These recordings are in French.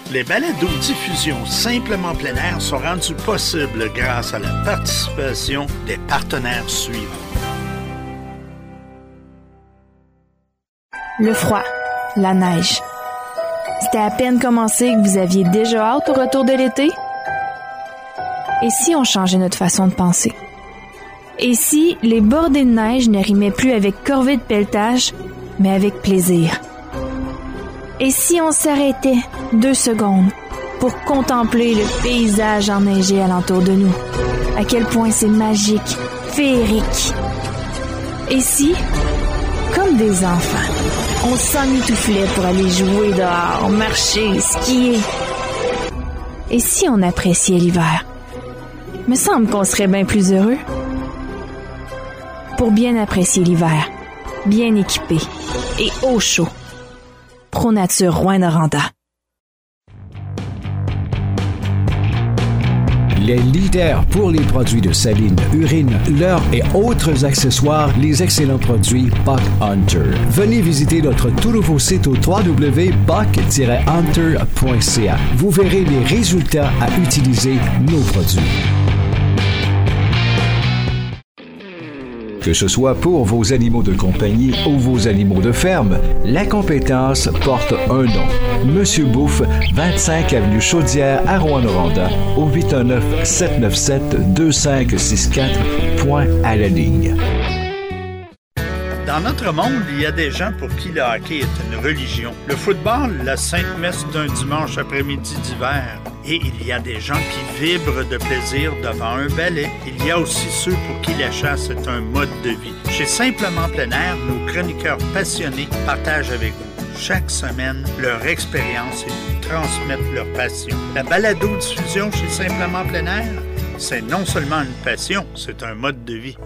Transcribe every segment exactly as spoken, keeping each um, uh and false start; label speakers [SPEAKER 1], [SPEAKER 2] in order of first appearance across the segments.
[SPEAKER 1] Les balados-diffusions Simplement plein air sont rendus possibles grâce à la participation des partenaires suivants.
[SPEAKER 2] Le froid, la neige. C'était à peine commencé que vous aviez déjà hâte au retour de l'été? Et si on changeait notre façon de penser? Et si les bordées de neige ne rimaient plus avec corvée de pelletage, mais avec plaisir? Et si on s'arrêtait deux secondes pour contempler le paysage enneigé alentour de nous? À quel point c'est magique, féerique. Et si, comme des enfants, on s'emmitouflait pour aller jouer dehors, marcher, skier? Et si on appréciait l'hiver? Me semble qu'on serait bien plus heureux. Pour bien apprécier l'hiver, bien équipé et au chaud. ProNature Rouyn-Noranda.
[SPEAKER 3] Les leaders pour les produits de saline, urine, leurre et autres accessoires, les excellents produits Buck Hunter. Venez visiter notre tout nouveau site au w w w point buck tiret hunter point c a. Vous verrez les résultats à utiliser nos produits. Que ce soit pour vos animaux de compagnie ou vos animaux de ferme, la compétence porte un nom. Monsieur Bouffe, vingt-cinq avenue Chaudière à Rouyn-Noranda, au huit un neuf, sept neuf sept, deux cinq six quatre, point à la ligne.
[SPEAKER 1] Dans notre monde, il y a des gens pour qui le hockey est une religion. Le football, la sainte messe d'un dimanche après-midi d'hiver. Et il y a des gens qui vibrent de plaisir devant un ballet. Il y a aussi ceux pour qui la chasse est un mode de vie. Chez Simplement plein air, nos chroniqueurs passionnés partagent avec vous chaque semaine leur expérience et nous transmettent leur passion. La balado-diffusion chez Simplement plein air, c'est non seulement une passion, c'est un mode de vie.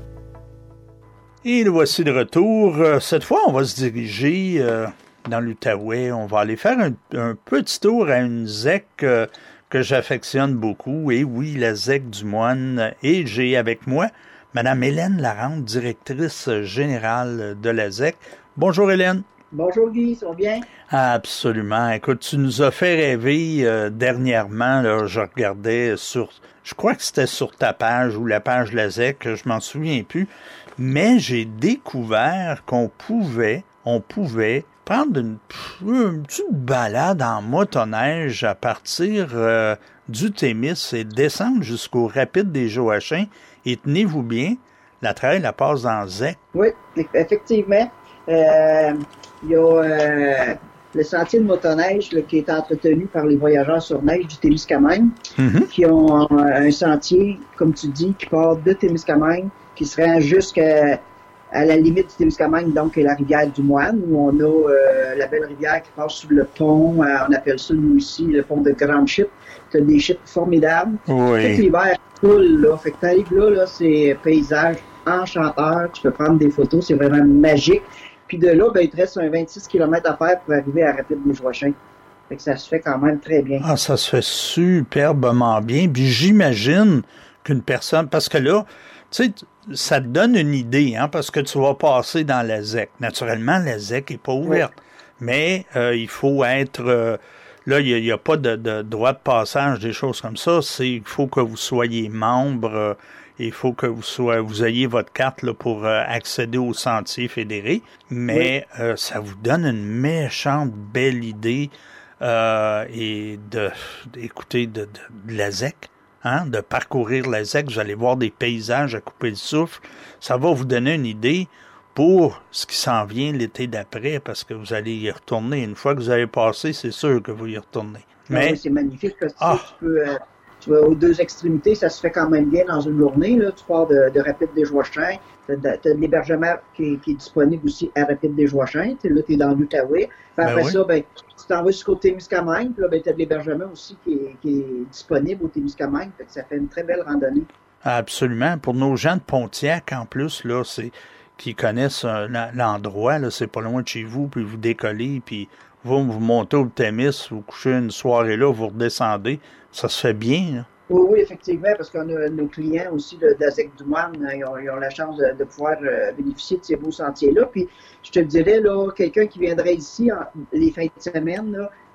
[SPEAKER 1] Et le voici de retour. Cette fois, on va se diriger euh, dans l'Outaouais. On va aller faire un, un petit tour à une zec euh, que j'affectionne beaucoup. Et oui, la zec du Moine. Et j'ai avec moi Mme Hélène Larente, directrice générale de la zec. Bonjour Hélène.
[SPEAKER 4] Bonjour Guy, ça va bien?
[SPEAKER 1] Absolument. Écoute, tu nous as fait rêver euh, dernièrement. Là, je regardais sur... Je crois que c'était sur ta page ou la page de la zec, je m'en souviens plus. Mais j'ai découvert qu'on pouvait, on pouvait prendre une, une petite balade en motoneige à partir euh, du Témis et descendre jusqu'au Rapide des Joachins. Et tenez-vous bien, la trail, la passe dans Zec.
[SPEAKER 4] Oui, effectivement. Euh, il y a euh, le sentier de motoneige là, qui est entretenu par les voyageurs sur neige du Témiscamingue, mm-hmm. qui ont un, un sentier, comme tu dis, qui part de Témiscamingue, qui se rend jusqu'à à la limite du Témiscamingue, donc la rivière du Moine, où on a euh, la belle rivière qui passe sous le pont, euh, on appelle ça nous ici le pont de Grande Chip. Tu as des chips formidables.
[SPEAKER 1] Oui.
[SPEAKER 4] Tout l'hiver cool, là. Fait que t'arrives là, là, c'est paysage enchanteur, tu peux prendre des photos, c'est vraiment magique. Puis de là, ben, il te reste un vingt-six kilomètres à faire pour arriver à Rapide des Joachins. Fait que ça se fait quand même très bien.
[SPEAKER 1] Ah, ça se fait superbement bien. Puis j'imagine qu'une personne, parce que là, tu sais, ça te donne une idée, hein, parce que tu vas passer dans la zec. Naturellement, la zec n'est pas ouverte. Oui. Mais euh, il faut être... Euh, là, il n'y a, a pas de, de droit de passage, des choses comme ça. C'est il faut que vous soyez membre. Euh, il faut que vous soyez, vous ayez votre carte là, pour euh, accéder au sentier fédéré. Mais oui. euh, ça vous donne une méchante belle idée euh, et de d'écouter de, de, de la zec. Hein, de parcourir la zec, vous allez voir des paysages à couper le souffle. Ça va vous donner une idée pour ce qui s'en vient l'été d'après, parce que vous allez y retourner. Une fois que vous avez passé, c'est sûr que vous y retournez. Mais...
[SPEAKER 4] Oui, c'est magnifique, parce que ah. tu peux... Euh, tu vas aux deux extrémités, ça se fait quand même bien dans une journée. Là. Tu pars de, de Rapide des Joachins, tu as de, de l'hébergement qui, qui est disponible aussi à Rapide des Joachins. T'es, là, tu es dans l'Outaouais. Puis après ben oui. ça, ben, tu t'en vas jusqu'au Témiscamingue, puis là, ben, tu as de l'hébergement aussi qui est, qui est disponible au Témiscamingue. Fait que ça fait une très belle randonnée.
[SPEAKER 1] Absolument. Pour nos gens de Pontiac, en plus, là, c'est qui connaissent euh, l'endroit, là, c'est pas loin de chez vous, puis vous décollez, puis vous, vous montez au Témis, vous couchez une soirée là, vous redescendez. Ça se fait bien, là.
[SPEAKER 4] Oui, oui, effectivement, parce qu'on a nos clients aussi de, de la zec du Moine, ils ont, ils ont la chance de, de pouvoir euh, bénéficier de ces beaux sentiers-là. Puis, je te dirais, là, quelqu'un qui viendrait ici en, les fins de semaine, là,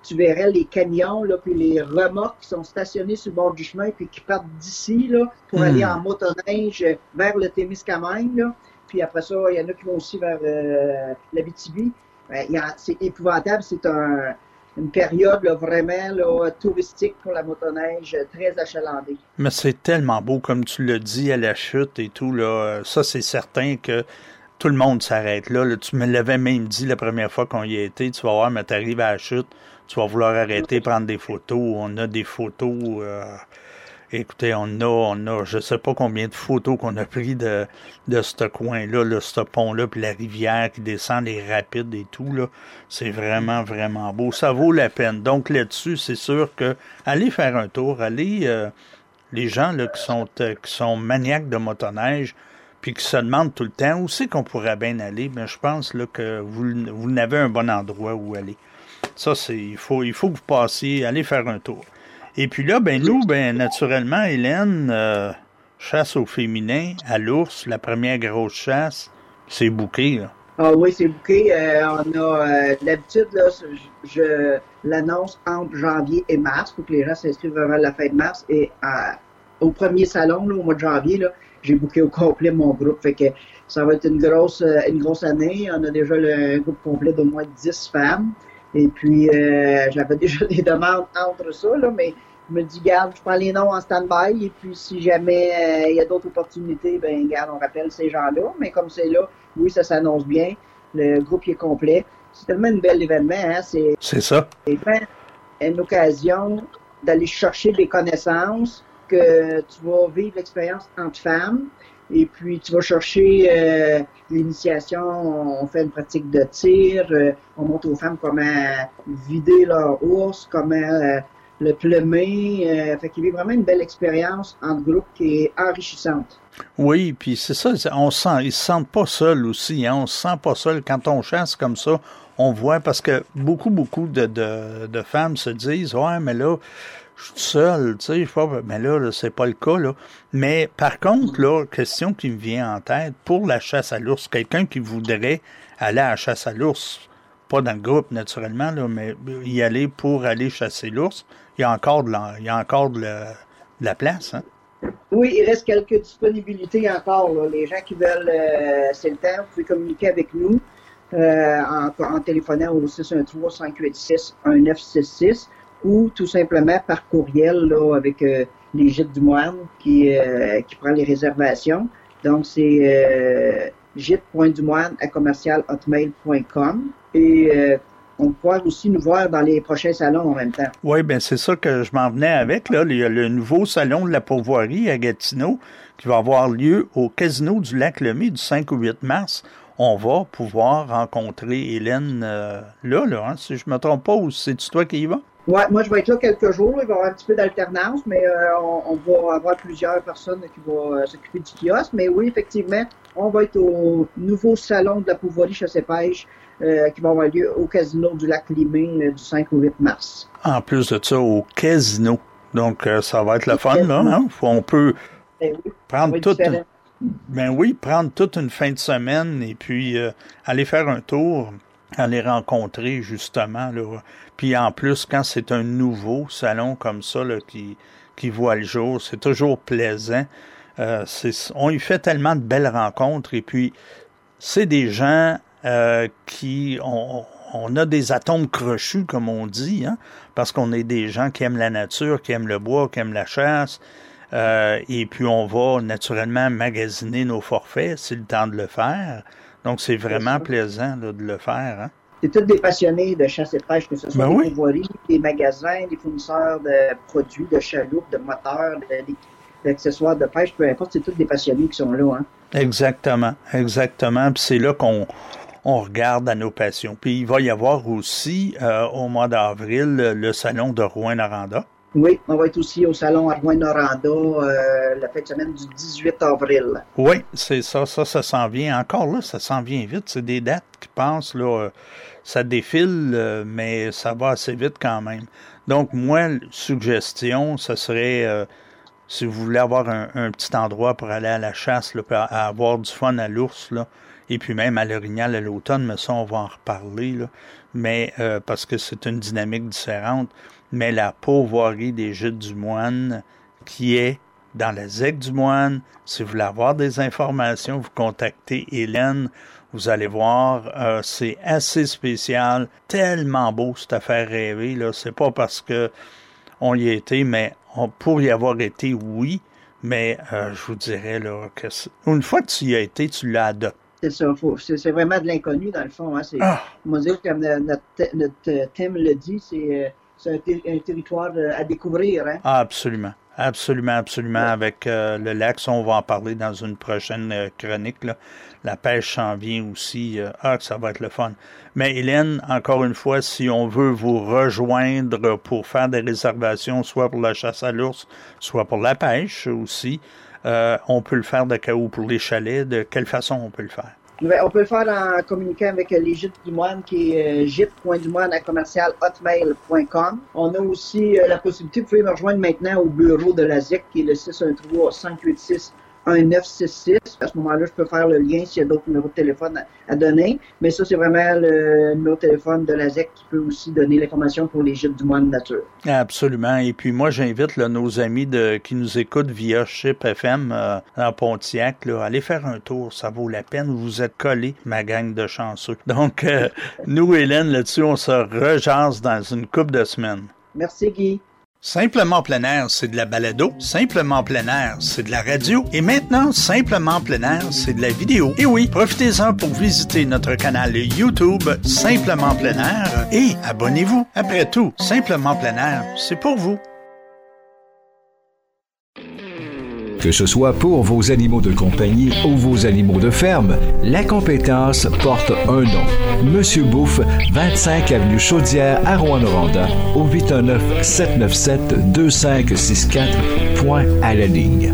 [SPEAKER 4] tu verrais les camions, là, puis les remorques qui sont stationnés sur le bord du chemin, puis qui partent d'ici, là, pour mmh. aller en motoneige vers le Témiscamingue, là. Puis après ça, il y en a qui vont aussi vers euh, l'Abitibi. Ben, il y a, c'est épouvantable, c'est un, une période là, vraiment là, touristique pour la motoneige, très achalandée.
[SPEAKER 1] Mais c'est tellement beau, comme tu l'as dit, à la chute et tout, là. Ça, c'est certain que tout le monde s'arrête là, là. Tu me l'avais même dit la première fois qu'on y a été. Tu vas voir, mais tu arrives à la chute, tu vas vouloir arrêter, prendre des photos. On a des photos. Euh, écoutez, on a, on a, je sais pas combien de photos qu'on a pris de, de ce coin-là, là, ce pont-là, puis la rivière qui descend, les rapides et tout, là. C'est vraiment, vraiment beau. Ça vaut la peine. Donc là-dessus, c'est sûr que allez faire un tour, allez, euh, les gens là qui sont, euh, qui sont maniaques de motoneige, puis qui se demandent tout le temps où c'est qu'on pourrait bien aller, bien, je pense là, que vous, vous n'avez un bon endroit où aller. Ça, c'est il faut il faut que vous passiez, allez faire un tour. Et puis là, ben nous, ben naturellement, Hélène, euh, chasse au féminin, à l'ours, la première grosse chasse, c'est booké, là.
[SPEAKER 4] Ah oui, c'est booké. Euh, on a euh, d'habitude, là, je, je l'annonce entre janvier et mars pour que les gens s'inscrivent avant la fin de mars. Et à, au premier salon, là, au mois de janvier, là, j'ai booké au complet mon groupe. Fait que ça va être une grosse une grosse année. On a déjà le un groupe complet d'au moins dix femmes. Et puis, euh, j'avais déjà des demandes entre ça, là, mais je me dis, garde, je prends les noms en stand-by. Et puis, si jamais euh, il y a d'autres opportunités, ben garde, on rappelle ces gens-là. Mais comme c'est là, oui, ça s'annonce bien. Le groupe est complet. C'est tellement un bel événement, hein. C'est,
[SPEAKER 1] c'est ça.
[SPEAKER 4] C'est vraiment une occasion d'aller chercher des connaissances, que tu vas vivre l'expérience entre femmes. Et puis, tu vas chercher euh, l'initiation, on fait une pratique de tir, euh, on montre aux femmes comment vider leur ours, comment euh, le plumer. Euh, fait qu'il y a vraiment une belle expérience en groupe qui est enrichissante.
[SPEAKER 1] Oui, puis c'est ça, on sent, ils se sentent pas seuls aussi, hein, on se sent pas seul quand on chasse comme ça. On voit, parce que beaucoup, beaucoup de, de, de femmes se disent, ouais, mais là, je suis seul, tu sais, je sais pas, mais là, là, c'est pas le cas, là. Mais par contre, là, question qui me vient en tête, pour la chasse à l'ours, quelqu'un qui voudrait aller à la chasse à l'ours, pas dans le groupe, naturellement, là, mais y aller pour aller chasser l'ours, il y a encore de la, il y a encore de la, de la place, hein?
[SPEAKER 4] Oui, il reste quelques disponibilités encore, là. Les gens qui veulent, euh, c'est le temps, vous pouvez communiquer avec nous, euh, en, en téléphonant au six un trois, cinq huit six, un neuf six six. Ou tout simplement par courriel là, avec euh, les Gîtes du Moine qui, euh, qui prend les réservations. Donc, c'est euh, gîte point du moine à commercial hotmail point com. Et euh, on pourra aussi nous voir dans les prochains salons en même temps.
[SPEAKER 1] Oui, bien c'est ça que je m'en venais avec. Là. Il y a le nouveau salon de la pourvoirie à Gatineau qui va avoir lieu au Casino du Lac-Lemay du cinq au huit mars. On va pouvoir rencontrer Hélène euh, là, là hein, si je ne me trompe pas, ou c'est-tu toi qui y vas?
[SPEAKER 4] Ouais, moi je vais être là quelques jours, il va y avoir un petit peu d'alternance, mais euh, on, on va avoir plusieurs personnes qui vont euh, s'occuper du kiosque. Mais oui, effectivement, on va être au nouveau salon de la pourvoirie chasse-pêche euh, qui va avoir lieu au Casino du Lac-Lemay euh, du cinq au huit mars.
[SPEAKER 1] En plus de ça, au Casino. Donc euh, ça va être le fun, là. Hein? On peut
[SPEAKER 4] ben oui,
[SPEAKER 1] prendre toute une... Ben oui, prendre toute une fin de semaine et puis euh, aller faire un tour, aller rencontrer justement là. Puis en plus, quand c'est un nouveau salon comme ça là, qui, qui voit le jour, c'est toujours plaisant. Euh, c'est, on y fait tellement de belles rencontres et puis c'est des gens euh, qui... On, on a des atomes crochus, comme on dit, hein, parce qu'on est des gens qui aiment la nature, qui aiment le bois, qui aiment la chasse. Euh, et puis on va naturellement magasiner nos forfaits, c'est le temps de le faire. Donc c'est vraiment plaisant là, de le faire. Hein.
[SPEAKER 4] C'est tous des passionnés de chasse et pêche, que ce soit
[SPEAKER 1] ben
[SPEAKER 4] des
[SPEAKER 1] oui.
[SPEAKER 4] pourvoiries, des magasins, des fournisseurs de produits, de chaloupes, de moteurs, de, d'accessoires de pêche, peu importe, c'est tous des passionnés qui sont là. Hein.
[SPEAKER 1] Exactement, exactement. Puis c'est là qu'on on regarde à nos passions. Puis il va y avoir aussi euh, au mois d'avril le salon de Rouyn-Noranda.
[SPEAKER 4] Oui, on va être aussi au salon à Rouyn-Noranda euh, la fin de semaine du dix-huit avril.
[SPEAKER 1] Oui, c'est ça, ça, ça s'en vient. Encore là, ça s'en vient vite. C'est des dates qui passent, là, euh, ça défile, euh, mais ça va assez vite quand même. Donc, moi, suggestion, ça serait, euh, si vous voulez avoir un, un petit endroit pour aller à la chasse, là, pour avoir du fun à l'ours, là, et puis même à l'Orignal à l'automne, mais ça, on va en reparler, là. Mais euh, parce que c'est une dynamique différente. Mais la pourvoirie des Gîtes du Moine, qui est dans la Z E C du Moine, si vous voulez avoir des informations, vous contactez Hélène. Vous allez voir, euh, c'est assez spécial, tellement beau cette affaire rêvée, là. C'est pas parce que on y a été, mais on, pour y avoir été, oui, mais euh, je vous dirais là que une fois que tu y as été, tu l'as adopté.
[SPEAKER 4] C'est ça, faut, c'est, c'est vraiment de l'inconnu dans le fond. Hein. C'est,
[SPEAKER 1] ah.
[SPEAKER 4] On va dire, comme notre, notre thème le dit, c'est, c'est un, ter- un territoire à découvrir. Hein.
[SPEAKER 1] Ah, absolument. Absolument, absolument. Ouais. Avec euh, le lac, ça, on va en parler dans une prochaine euh, chronique, là. La pêche s'en vient aussi. Euh, ah, ça va être le fun. Mais Hélène, encore une fois, si on veut vous rejoindre pour faire des réservations, soit pour la chasse à l'ours, soit pour la pêche aussi, euh, on peut le faire de cas où pour les chalets. De quelle façon on peut le faire?
[SPEAKER 4] On peut le faire en communiquant avec les Gîtes du Moine, qui est euh, gîte point du moine à commercial hotmail point com. On a aussi euh, la possibilité, vous pouvez me rejoindre maintenant au bureau de la Z E C, qui est le six un trois, cinq huit six, un neuf six six. À ce moment-là, je peux faire le lien s'il y a d'autres numéros de téléphone à, à donner. Mais ça, c'est vraiment le numéro de téléphone de la Z E C qui peut aussi donner l'information pour les Gîtes du Moine nature.
[SPEAKER 1] Absolument. Et puis moi, j'invite là, nos amis de, qui nous écoutent via Chip F M euh, en Pontiac, là, allez faire un tour. Ça vaut la peine. Vous êtes collés, ma gang de chanceux. Donc, euh, nous, Hélène, là-dessus, on se rejase dans une couple de semaines.
[SPEAKER 4] Merci, Guy.
[SPEAKER 1] Simplement plein air, c'est de la balado. Simplement plein air, c'est de la radio. Et maintenant, Simplement plein air, c'est de la vidéo. Et oui, profitez-en pour visiter notre canal YouTube Simplement plein air et abonnez-vous. Après tout, Simplement plein air, c'est pour vous.
[SPEAKER 3] Que ce soit pour vos animaux de compagnie ou vos animaux de ferme, la compétence porte un nom. Monsieur Bouffe, vingt-cinq avenue Chaudière à Rouyn-Noranda, au huit un neuf, sept neuf sept, deux cinq six quatre, point à la ligne.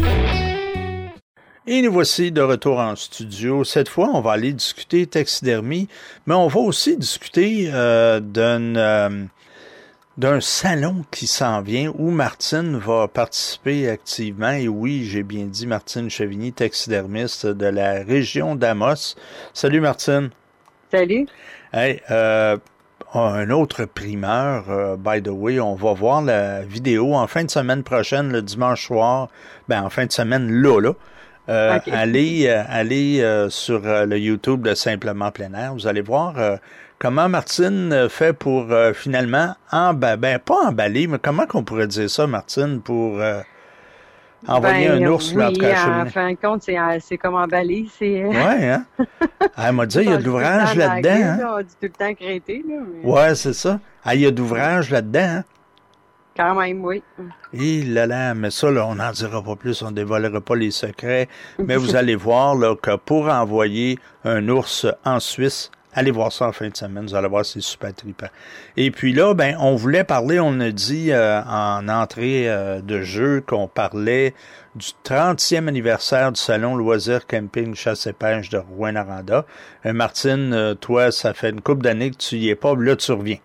[SPEAKER 1] Et nous voici de retour en studio. Cette fois, on va aller discuter taxidermie, mais on va aussi discuter euh, d'une... Euh, d'un salon qui s'en vient où Martine va participer activement. Et oui, j'ai bien dit Martine Chevigny, taxidermiste de la région d'Amos. Salut Martine.
[SPEAKER 5] Salut.
[SPEAKER 1] Hey, euh, un autre primeur, euh, by the way, on va voir la vidéo en fin de semaine prochaine, le dimanche soir. Ben, en fin de semaine, là, là. Euh, okay. Allez, euh, allez euh, sur euh, le YouTube de Simplement plein air. Vous allez voir... Euh, comment Martine fait pour euh, finalement emballer, ben pas emballer, mais comment qu'on pourrait dire ça, Martine, pour euh, envoyer
[SPEAKER 5] ben,
[SPEAKER 1] un ours
[SPEAKER 5] oui,
[SPEAKER 1] là après
[SPEAKER 5] en fin de compte, c'est, c'est comme emballer. C'est...
[SPEAKER 1] Ouais, hein? Elle m'a dit, il y a de l'ouvrage là-dedans. Hein?
[SPEAKER 5] Là, on dit tout le temps crété. Là, mais...
[SPEAKER 1] Ouais, c'est ça. Ah, il y a d'ouvrage là-dedans. Hein?
[SPEAKER 5] Quand même, oui.
[SPEAKER 1] Et là là, mais ça, là, on n'en dira pas plus, on ne dévoilera pas les secrets. Mais vous allez voir là, que pour envoyer un ours en Suisse, allez voir ça en fin de semaine, vous allez voir, c'est super trippant. Et puis là, ben, on voulait parler, on a dit euh, en entrée euh, de jeu qu'on parlait du trentième anniversaire du Salon Loisirs Camping Chasse et Pêche de Rouyn-Noranda. Euh, Martine, euh, toi, ça fait une couple d'années que tu y es pas, là, tu reviens.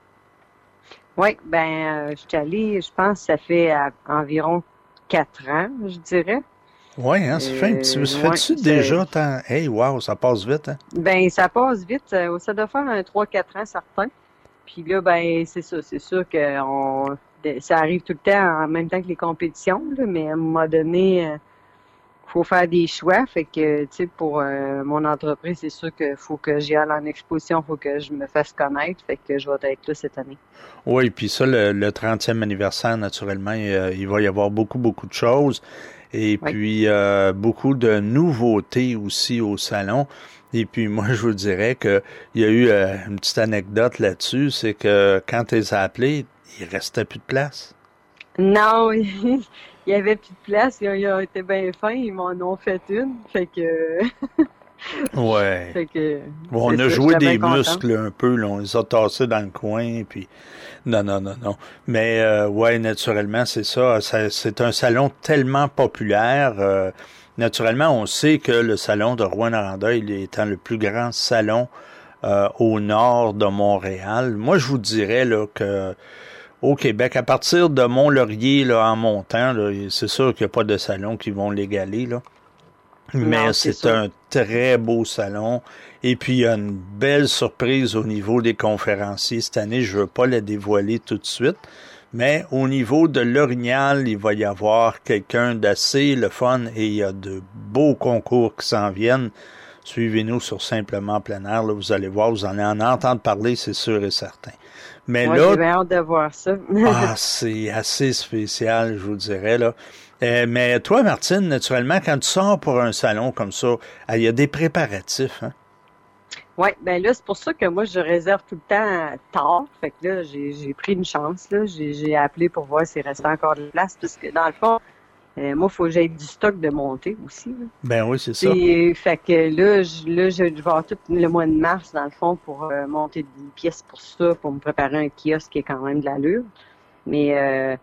[SPEAKER 5] Oui, ben, euh, je suis allée, je pense que ça fait à, environ quatre ans, je dirais.
[SPEAKER 1] Oui, hein, ça fait un petit... Ça
[SPEAKER 5] ouais,
[SPEAKER 1] fait-tu déjà tant... Hey, wow, ça passe vite, hein?
[SPEAKER 5] Ben, ça passe vite. Ça doit faire un trois quatre ans, certain. Puis là, ben, c'est ça. C'est sûr que on, ça arrive tout le temps en même temps que les compétitions, là, mais à un moment donné, il faut faire des choix. Fait que, tu sais, pour euh, mon entreprise, c'est sûr qu'il faut que j'y aille en exposition, il faut que je me fasse connaître. Fait que je vais être là cette année.
[SPEAKER 1] Oui, puis ça, le, le trentième anniversaire, naturellement, il, il va y avoir beaucoup, beaucoup de choses. Et oui. puis, euh, beaucoup de nouveautés aussi au salon. Et puis, moi, je vous dirais que il y a eu euh, une petite anecdote là-dessus, c'est que quand tu les as appelés, il restait plus de place.
[SPEAKER 5] Non, il y avait plus de place. Ils ont, ils ont été bien fins, ils m'en ont fait une. Fait que...
[SPEAKER 1] ouais.
[SPEAKER 5] Fait que,
[SPEAKER 1] bon, on a joué des muscles un peu, là, on les a tassés dans le coin, puis non, non, non, non. Mais euh, ouais, naturellement, c'est ça, ça. C'est un salon tellement populaire. Euh, naturellement, on sait que le salon de Rouyn-Noranda, il est étant le plus grand salon euh, au nord de Montréal. Moi, je vous dirais là que au Québec, à partir de Mont-Laurier, là, en montant, là, c'est sûr qu'il n'y a pas de salon qui vont l'égaler, là. Mais
[SPEAKER 5] Non,
[SPEAKER 1] c'est,
[SPEAKER 5] c'est
[SPEAKER 1] un très beau salon. Et puis, il y a une belle surprise au niveau des conférenciers cette année. Je veux pas la dévoiler tout de suite. Mais au niveau de l'Orignal, il va y avoir quelqu'un d'assez le fun et il y a de beaux concours qui s'en viennent. Suivez-nous sur Simplement Plein Air. Là, vous allez voir, vous allez en entendre parler, c'est sûr et certain. Mais
[SPEAKER 5] Moi,
[SPEAKER 1] là,
[SPEAKER 5] j'ai bien hâte de voir ça.
[SPEAKER 1] ah, c'est assez spécial, je vous dirais, là. Euh, mais toi, Martine, naturellement, quand tu sors pour un salon comme ça, il y a des préparatifs, hein?
[SPEAKER 5] Oui, ben là, c'est pour ça que moi, je réserve tout le temps tard. Fait que là, j'ai, j'ai pris une chance, là. J'ai, j'ai appelé pour voir s'il restait encore de la place, parce que dans le fond, euh, moi, il faut que j'aie du stock de monter aussi, là.
[SPEAKER 1] Ben oui, c'est ça.
[SPEAKER 5] Et, fait que là, je, là, je vais avoir tout le mois de mars, dans le fond, pour euh, monter des pièces pour ça, pour me préparer un kiosque qui est quand même de l'allure. Mais, euh,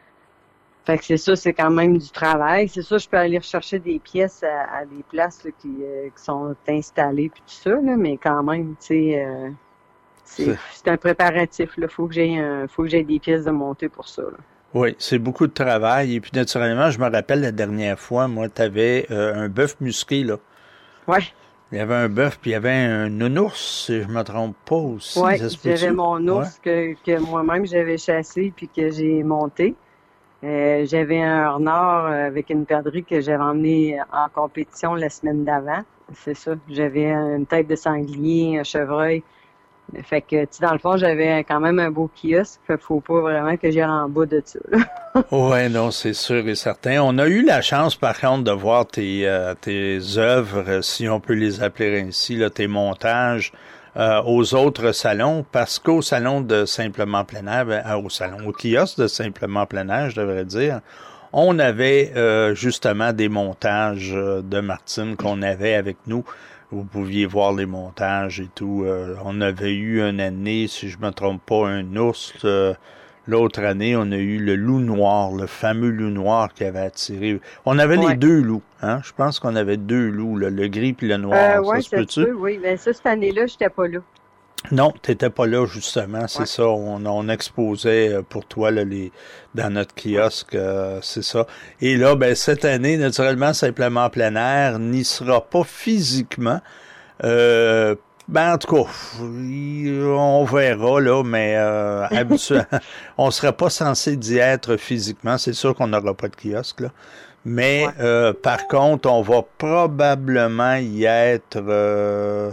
[SPEAKER 5] fait que c'est ça, c'est quand même du travail. C'est ça, je peux aller rechercher des pièces à, à des places là, qui, euh, qui sont installées puis tout ça, là, mais quand même, tu sais, euh, c'est,
[SPEAKER 1] C'est-
[SPEAKER 5] c'est un préparatif. Là, faut que j'aie un, faut que j'aie des pièces de montée pour ça. Là.
[SPEAKER 1] Oui, c'est beaucoup de travail. Et puis, naturellement, je me rappelle la dernière fois, moi, tu avais euh, un bœuf musqué, là.
[SPEAKER 5] Ouais,
[SPEAKER 1] Il y avait un bœuf, puis il y avait un nounours, si je me trompe pas aussi.
[SPEAKER 5] ouais,
[SPEAKER 1] Ça se peut-tu?
[SPEAKER 5] j'avais mon ours que, que moi-même j'avais chassé puis que j'ai monté. Euh, j'avais un renard avec une perdrix que j'avais emmené en compétition la semaine d'avant. C'est ça. J'avais une tête de sanglier, un chevreuil. Fait que, tu sais, dans le fond, j'avais quand même un beau kiosque. Fait qu'il faut pas vraiment que j'aille en bas de ça, là.
[SPEAKER 1] Ouais, non, c'est sûr et certain. On a eu la chance, par contre, de voir tes, euh, tes œuvres, si on peut les appeler ainsi, là, tes montages, euh, aux autres salons, parce qu'au salon de Simplement Plein Air, ben, euh, au salon, au kiosque de Simplement Plein Air, je devrais dire, on avait euh, justement des montages euh, de Martine qu'on avait avec nous. Vous pouviez voir les montages et tout. Euh, on avait eu une année, si je me trompe pas, un ours. Euh, L'autre année, on a eu le loup noir, le fameux loup noir qui avait attiré. On avait
[SPEAKER 5] Ouais.
[SPEAKER 1] les deux loups, hein. Je pense qu'on avait deux loups, là, le gris puis le noir.
[SPEAKER 5] Euh, ouais,
[SPEAKER 1] ça se
[SPEAKER 5] ça
[SPEAKER 1] peut-tu?
[SPEAKER 5] se peut, oui. Mais ça, cette année-là, j'étais pas là.
[SPEAKER 1] Non, t'étais pas là justement, c'est
[SPEAKER 5] Ouais.
[SPEAKER 1] ça. On, on exposait euh, pour toi là, les dans notre kiosque, euh, c'est ça. Et là, ben cette année, naturellement, Simplement Plein Air n'y sera pas physiquement. Euh, ben en tout cas, il- on verra là, mais euh, habituellement, on serait pas censé d'y être physiquement. C'est sûr qu'on n'aura pas de kiosque là. Mais
[SPEAKER 5] Ouais.
[SPEAKER 1] euh, par contre, on va probablement y être. Euh,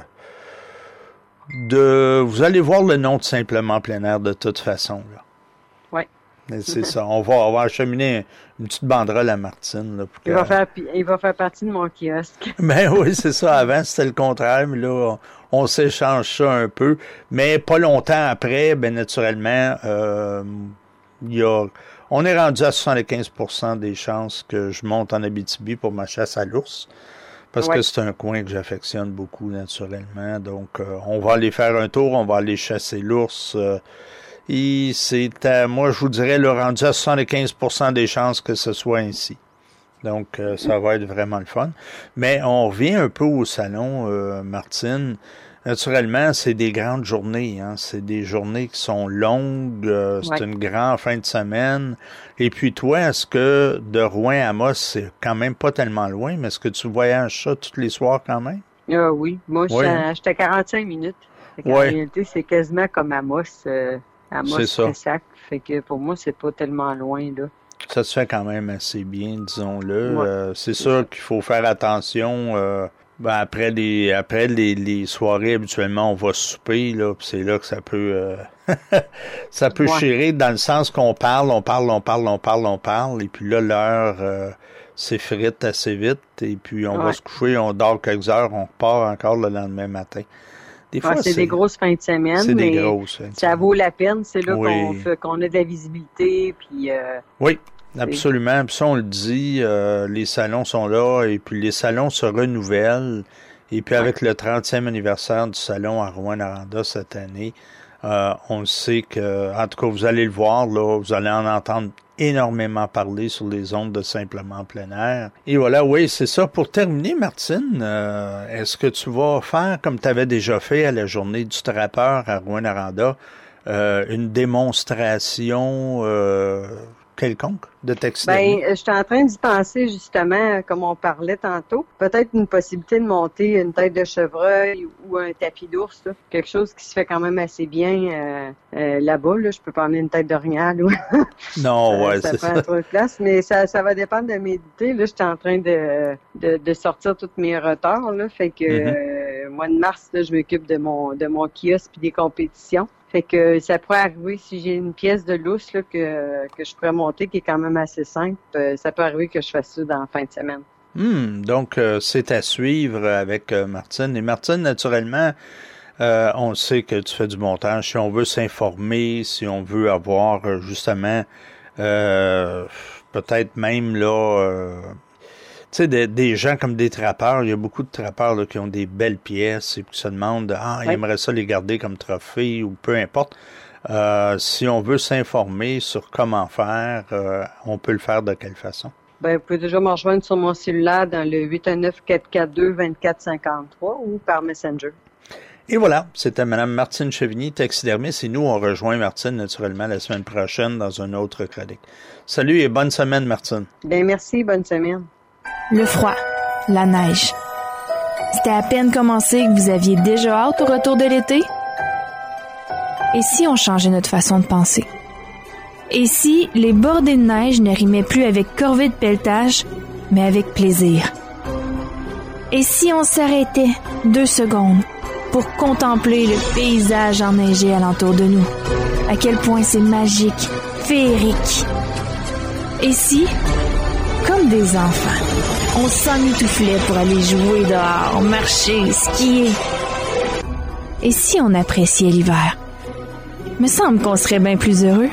[SPEAKER 1] de vous allez voir le nom de Simplement Plein Air de toute façon là.
[SPEAKER 5] Ouais.
[SPEAKER 1] Mais c'est ça. On va, on va acheminer une petite banderole à Martine là, pour que...
[SPEAKER 5] Il va faire, pi- il va faire partie de mon kiosque.
[SPEAKER 1] Ben oui, c'est ça. Avant, c'était le contraire, mais là, on, on s'échange ça un peu. Mais pas longtemps après, ben naturellement, euh, il y a, on est rendu à soixante-quinze pour cent des chances que je monte en Abitibi pour ma chasse à l'ours. Parce
[SPEAKER 5] Ouais.
[SPEAKER 1] que c'est un coin que j'affectionne beaucoup, naturellement. Donc, euh, on va aller faire un tour, on va aller chasser l'ours. Euh, et c'est, à, moi, je vous dirais, le rendu à soixante-quinze pour cent des chances que ce soit ainsi. Donc, euh, ça va être vraiment le fun. Mais on revient un peu au salon, euh, Martine. Naturellement, c'est des grandes journées. Hein. C'est des journées qui sont longues. Euh, c'est
[SPEAKER 5] Ouais.
[SPEAKER 1] une grande fin de semaine. Et puis toi, est-ce que de Rouen à Amos, c'est quand même pas tellement loin, mais est-ce que tu voyages ça tous les soirs quand même?
[SPEAKER 5] Ah oui. Moi,
[SPEAKER 1] Ouais,
[SPEAKER 5] j'étais
[SPEAKER 1] hein.
[SPEAKER 5] à- j'étais à quarante-cinq minutes. Fait qu'en
[SPEAKER 1] Ouais.
[SPEAKER 5] réalité, c'est quasiment comme Amos, euh, Amos
[SPEAKER 1] C'est ça.
[SPEAKER 5] Pressac. Fait que pour moi, c'est pas tellement loin, là.
[SPEAKER 1] Ça se fait quand même assez bien, disons-le.
[SPEAKER 5] Ouais.
[SPEAKER 1] Euh, c'est sûr qu'il faut faire attention. Euh, ben après les après les, les soirées, habituellement, on va souper, là, puis c'est là que ça peut euh, ça peut
[SPEAKER 5] Ouais.
[SPEAKER 1] chirer dans le sens qu'on parle, on parle, on parle, on parle, on parle, et puis là, l'heure euh, s'effrite assez vite, et puis on va
[SPEAKER 5] Ouais.
[SPEAKER 1] se coucher, on dort quelques heures, on repart encore le lendemain matin. Des fois,
[SPEAKER 5] Ouais, c'est des grosses fins de semaine,
[SPEAKER 1] c'est des
[SPEAKER 5] mais
[SPEAKER 1] grosses. hein,
[SPEAKER 5] ça vaut la peine. C'est là
[SPEAKER 1] Oui.
[SPEAKER 5] qu'on fait, qu'on a de la visibilité, puis euh,
[SPEAKER 1] Oui, absolument. Puis ça, on le dit, euh, les salons sont là et puis les salons se renouvellent. Et puis avec le trentième anniversaire du salon à Rouyn-Noranda cette année, euh, on le sait que, en tout cas, vous allez le voir, là, vous allez en entendre énormément parler sur les ondes de Simplement Plein Air. Et voilà, oui, c'est ça. Pour terminer, Martine, euh, est-ce que tu vas faire, comme tu avais déjà fait à la journée du trappeur à Rouyn-Noranda, euh, une démonstration euh, quelconque de taxidermie?
[SPEAKER 5] Ben, j'étais en train d'y penser justement, comme on parlait tantôt. Peut-être une possibilité de monter une tête de chevreuil ou un tapis d'ours, là. Quelque chose qui se fait quand même assez bien euh, euh, là-bas. Là. Je peux pas emmener une tête d'orignal. Ou...
[SPEAKER 1] non, ouais,
[SPEAKER 5] ça
[SPEAKER 1] c'est
[SPEAKER 5] prend
[SPEAKER 1] ça.
[SPEAKER 5] trop de place, mais ça, ça va dépendre de mes idées. Là, j'étais en train de, de, de sortir tous mes retards. Là, fait que mm-hmm. euh, mois de mars, là, je m'occupe de mon de mon kiosque puis des compétitions. Fait que ça pourrait arriver si j'ai une pièce de lousse là, que, que je pourrais monter qui est quand même assez simple. Euh, ça peut arriver que je fasse ça dans la fin de semaine.
[SPEAKER 1] Hum, donc, euh, c'est à suivre avec euh, Martine. Et Martine, naturellement, euh, on sait que tu fais du montage. Si on veut s'informer, si on veut avoir euh, justement euh, peut-être même là... Euh, tu sais, des, des gens comme des trappeurs, il y a beaucoup de trappeurs là, qui ont des belles pièces et qui se demandent « Ah, ils oui. aimeraient ça les garder comme trophée » ou peu importe. Euh, si on veut s'informer sur comment faire, euh, on peut le faire de quelle façon?
[SPEAKER 5] Ben, vous pouvez déjà me rejoindre sur mon cellulaire dans le huit un neuf, quatre quatre deux, vingt-quatre cinquante-trois ou par Messenger.
[SPEAKER 1] Et voilà, c'était Mme Martine Chevigny, taxidermiste, et nous, on rejoint Martine, naturellement, la semaine prochaine dans une autre chronique. Salut et bonne semaine, Martine.
[SPEAKER 5] Bien, merci, bonne semaine.
[SPEAKER 2] Le froid, la neige. C'était à peine commencé que vous aviez déjà hâte au retour de l'été? Et si on changeait notre façon de penser? Et si les bordées de neige ne rimaient plus avec corvée de pelletage, mais avec plaisir? Et si on s'arrêtait deux secondes pour contempler le paysage enneigé alentour de nous? À quel point c'est magique, féerique. Et si, comme des enfants, on s'emmitouflait pour aller jouer dehors, marcher, skier? Et si on appréciait l'hiver? Me semble qu'on serait bien plus heureux.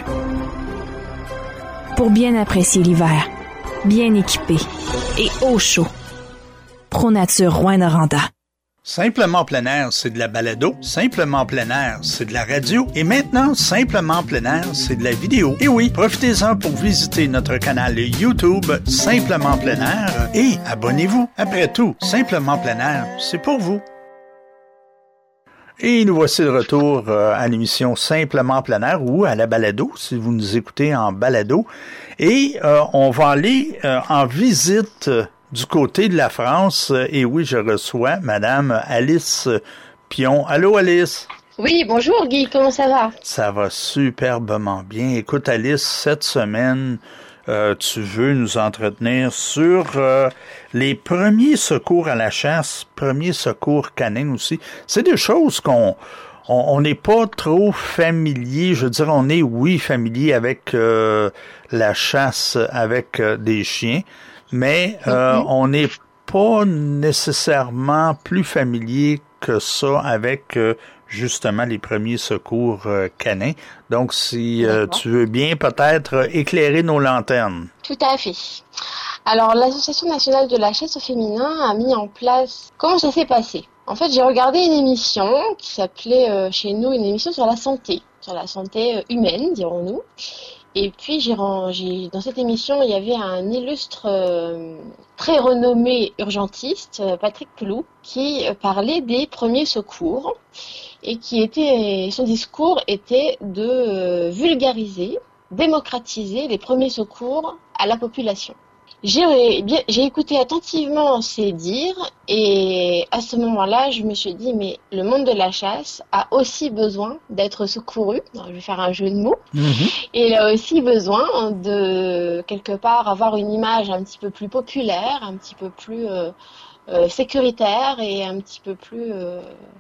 [SPEAKER 2] Pour bien apprécier l'hiver, bien équipé et au chaud. ProNature Rouyn-Noranda.
[SPEAKER 1] Simplement plein air, c'est de la balado. Simplement plein air, c'est de la radio. Et maintenant, Simplement plein air, c'est de la vidéo. Et oui, profitez-en pour visiter notre canal YouTube Simplement plein air et abonnez-vous. Après tout, Simplement plein air, c'est pour vous. Et nous voici de retour à l'émission Simplement plein air ou à la balado, si vous nous écoutez en balado. Et euh, on va aller euh, en visite du côté de la France. Et oui, je reçois Madame Alice Pion. Allô, Alice?
[SPEAKER 6] Oui, bonjour Guy, comment ça va?
[SPEAKER 1] Ça va superbement bien. Écoute, Alice, cette semaine, euh, tu veux nous entretenir sur euh, les premiers secours à la chasse, premiers secours canins aussi. C'est des choses qu'on on n'est pas trop familier. Je veux dire, on est, oui, familier avec euh, la chasse avec euh, des chiens, mais euh, mm-hmm. on n'est pas nécessairement plus familier que ça avec euh, justement les premiers secours euh, canins. Donc, si euh, tu veux bien peut-être éclairer nos lanternes.
[SPEAKER 6] Tout à fait. Alors, l'Association nationale de la chasse au féminin a mis en place... Comment ça s'est passé? En fait, j'ai regardé une émission qui s'appelait euh, chez nous une émission sur la santé, sur la santé euh, humaine, dirons-nous. Et puis, j'ai, j'ai, dans cette émission, il y avait un illustre, euh, très renommé urgentiste, euh, Patrick Pelou, qui euh, parlait des premiers secours et qui était, son discours était de euh, vulgariser, démocratiser les premiers secours à la population. J'ai, bien, j'ai écouté attentivement ces dires et à ce moment-là, je me suis dit, mais le monde de la chasse a aussi besoin d'être secouru. Alors, je vais faire un jeu de mots. Mm-hmm. Et il a aussi besoin de, quelque part, avoir une image un petit peu plus populaire, un petit peu plus euh, euh, sécuritaire et un petit peu plus euh,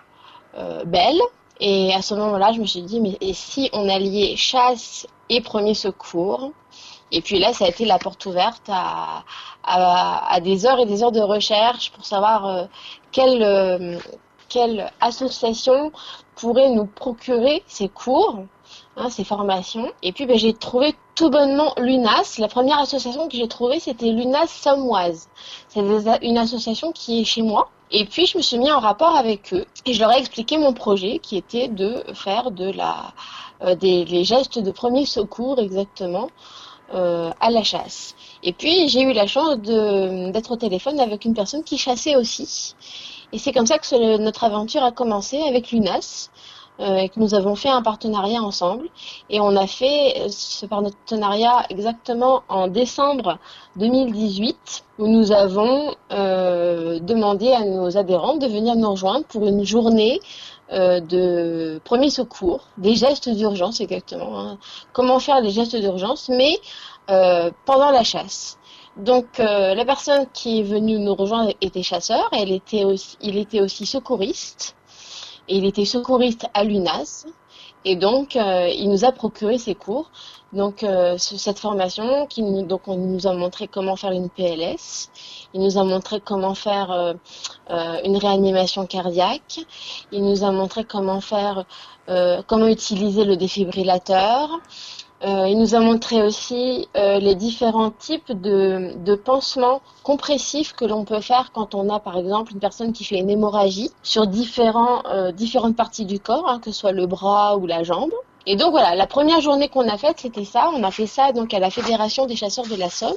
[SPEAKER 6] euh, belle. Et à ce moment-là, je me suis dit, mais et si on alliait chasse et premiers secours? Et puis là, ça a été la porte ouverte à, à, à des heures et des heures de recherche pour savoir euh, quelle, euh, quelle association pourrait nous procurer ces cours, hein, ces formations. Et puis ben, j'ai trouvé tout bonnement l'U N A S. La première association que j'ai trouvée, c'était l'U N A S Somoise. C'est une association qui est chez moi. Et puis je me suis mis en rapport avec eux et je leur ai expliqué mon projet qui était de faire de la, euh, des les gestes de premier secours exactement. Euh, à la chasse. Et puis j'ai eu la chance de, d'être au téléphone avec une personne qui chassait aussi. Et c'est comme ça que ce, notre aventure a commencé avec l'U N A S. euh, et que nous avons fait un partenariat ensemble. Et on a fait ce partenariat exactement en décembre deux mille dix-huit, où nous avons euh, demandé à nos adhérents de venir nous rejoindre pour une journée euh, de premier secours, des gestes d'urgence exactement. Hein. Comment faire des gestes d'urgence, mais euh, pendant la chasse. Donc euh, la personne qui est venue nous rejoindre était chasseur, elle était aussi, il était aussi secouriste, et il était secouriste à l'U N A S, et donc euh, il nous a procuré ces cours. Donc euh, cette formation, qui nous, donc on nous a montré comment faire une P L S, il nous a montré comment faire euh, euh, une réanimation cardiaque, il nous a montré comment faire, euh, comment utiliser le défibrillateur. Euh, il nous a montré aussi euh, les différents types de, de pansements compressifs que l'on peut faire quand on a par exemple une personne qui fait une hémorragie sur différents, euh, différentes parties du corps, hein, que ce soit le bras ou la jambe. Et donc voilà, la première journée qu'on a faite, c'était ça. On a fait ça donc à la Fédération des chasseurs de la Somme,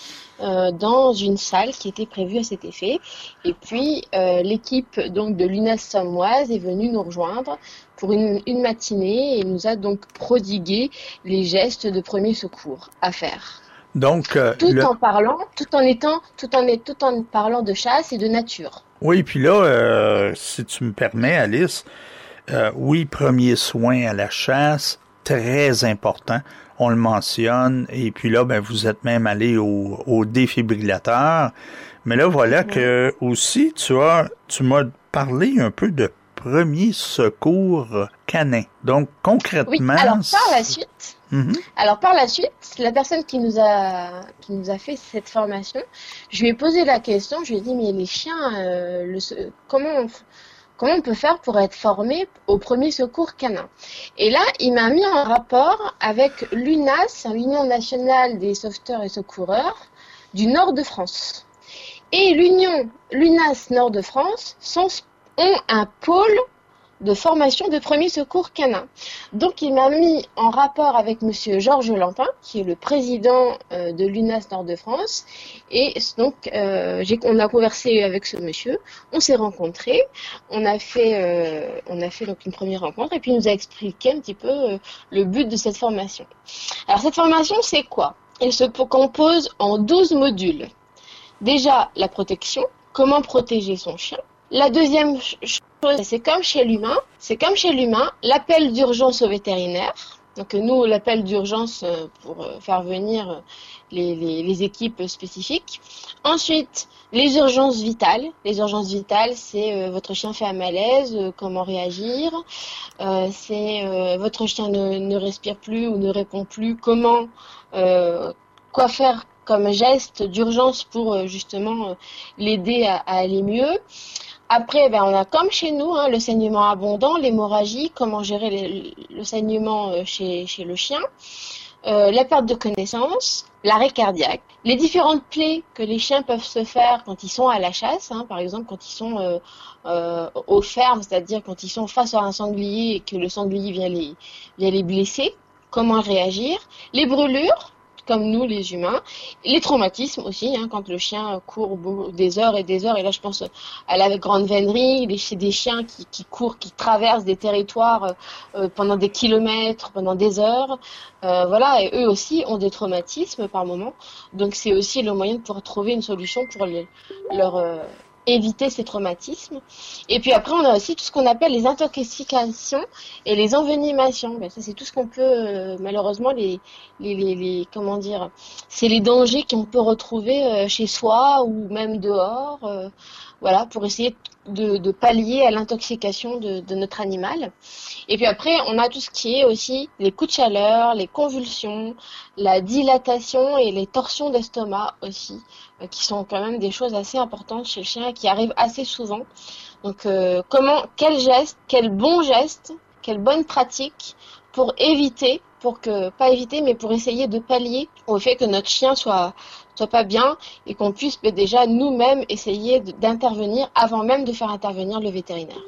[SPEAKER 6] euh, dans une salle qui était prévue à cet effet. Et puis euh, l'équipe donc de l'U N A S Sommoise est venue nous rejoindre pour une, une matinée et nous a donc prodigué les gestes de premier secours à faire.
[SPEAKER 1] Donc euh,
[SPEAKER 6] tout
[SPEAKER 1] le...
[SPEAKER 6] en parlant, tout en étant, tout en tout en parlant de chasse et de nature.
[SPEAKER 1] Oui, puis là, euh, si tu me permets, Alice, euh, oui, premier soin à la chasse, très important. On le mentionne, et puis là, ben vous êtes même allé au, au défibrillateur. Mais là, voilà mmh. que aussi, tu as, tu m'as parlé un peu de premier secours canin. Donc, concrètement...
[SPEAKER 6] Oui, alors par la suite,
[SPEAKER 1] mm-hmm.
[SPEAKER 6] alors par la suite, la personne qui nous a qui nous a fait cette formation, je lui ai posé la question, je lui ai dit, mais les chiens, euh, le, comment on, comment on peut faire pour être formé au premier secours canin? Et là, il m'a mis en rapport avec l'U N A S, l'Union nationale des sauveteurs et secoureurs du Nord de France. Et l'Union, l'U N A S Nord de France sont ont un pôle de formation de premier secours canin. Donc, il m'a mis en rapport avec monsieur Georges Lampin, qui est le président euh, de l'U N A S Nord de France. Et donc, euh, j'ai, on a conversé avec ce monsieur, on s'est rencontrés, on a fait, euh, on a fait donc une première rencontre, et puis il nous a expliqué un petit peu euh, le but de cette formation. Alors, cette formation, c'est quoi? Elle se compose en douze modules. Déjà, la protection, comment protéger son chien. La deuxième chose, c'est comme chez l'humain, c'est comme chez l'humain, l'appel d'urgence au vétérinaire. Donc nous, l'appel d'urgence pour faire venir les, les, les équipes spécifiques. Ensuite, les urgences vitales. Les urgences vitales, c'est euh, votre chien fait un malaise, euh, comment réagir. Euh, c'est euh, votre chien ne, ne respire plus ou ne répond plus, comment, euh, quoi faire comme geste d'urgence pour euh, justement euh, l'aider à, à aller mieux. Après, ben, on a comme chez nous, hein, le saignement abondant, l'hémorragie, comment gérer les, le saignement chez, chez le chien, euh, la perte de connaissance, l'arrêt cardiaque, les différentes plaies que les chiens peuvent se faire quand ils sont à la chasse, hein, par exemple quand ils sont euh, euh, aux fermes, c'est-à-dire quand ils sont face à un sanglier et que le sanglier vient les, vient les blesser, comment réagir, les brûlures, comme nous les humains, les traumatismes aussi, hein, quand le chien court des heures et des heures, et là je pense à la grande vénerie, les, des chiens qui, qui courent, qui traversent des territoires euh, pendant des kilomètres, pendant des heures, euh, voilà, et eux aussi ont des traumatismes par moment, donc c'est aussi le moyen de pouvoir trouver une solution pour les, leur... Euh, éviter ces traumatismes. Et puis après, on a aussi tout ce qu'on appelle les intoxications et les envenimations. Ben, ça, c'est tout ce qu'on peut, euh, malheureusement, les, les, les, les, comment dire, c'est les dangers qu'on peut retrouver euh, chez soi ou même dehors, euh, voilà, pour essayer de, de pallier à l'intoxication de, de notre animal. Et puis après, on a tout ce qui est aussi les coups de chaleur, les convulsions, la dilatation et les torsions d'estomac aussi, euh, qui sont quand même des choses assez importantes chez le chien et qui arrivent assez souvent. Donc, euh, comment, quel geste, quel bon geste, quelle bonne pratique pour éviter, pour que, pas éviter, mais pour essayer de pallier au fait que notre chien soit, soit pas bien et qu'on puisse ben, déjà nous-mêmes essayer de, d'intervenir avant même de faire intervenir le vétérinaire.